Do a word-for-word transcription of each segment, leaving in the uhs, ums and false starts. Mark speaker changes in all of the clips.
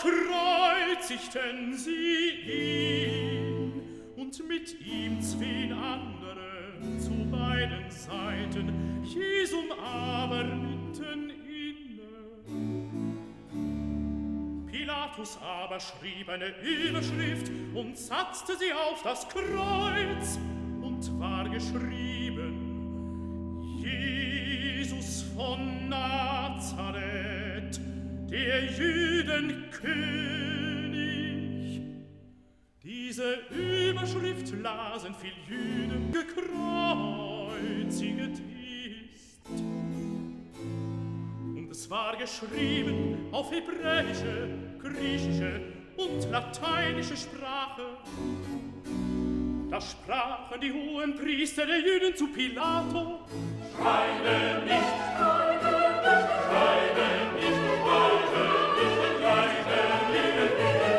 Speaker 1: kreuzigten sie ihn und mit ihm zween andere zu beiden Seiten, Jesum aber mitten inne. Pilatus aber schrieb eine Überschrift und satzte sie auf das Kreuz, und war geschrieben: Jesus von Nazareth, der Juden König. Diese Überschrift lasen viel Juden, gekreuziget ist. Und es war geschrieben auf hebräische, griechische und lateinische Sprache. Da sprachen die hohen Priester der Juden zu Pilato: Schreibe nicht, schreibe nicht, schreibe nicht, schreibe nicht, schreibe nicht,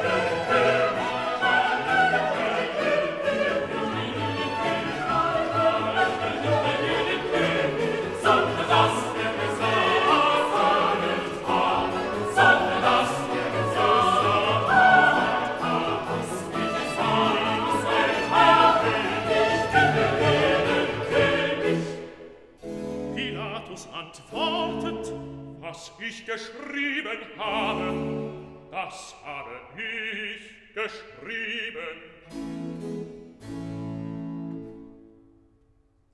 Speaker 1: sondern das wir gesagt haben, sondern das wir gesagt haben, was ich sage. Pilatus antwortet: Was ich geschrieben habe, das habe ich geschrieben.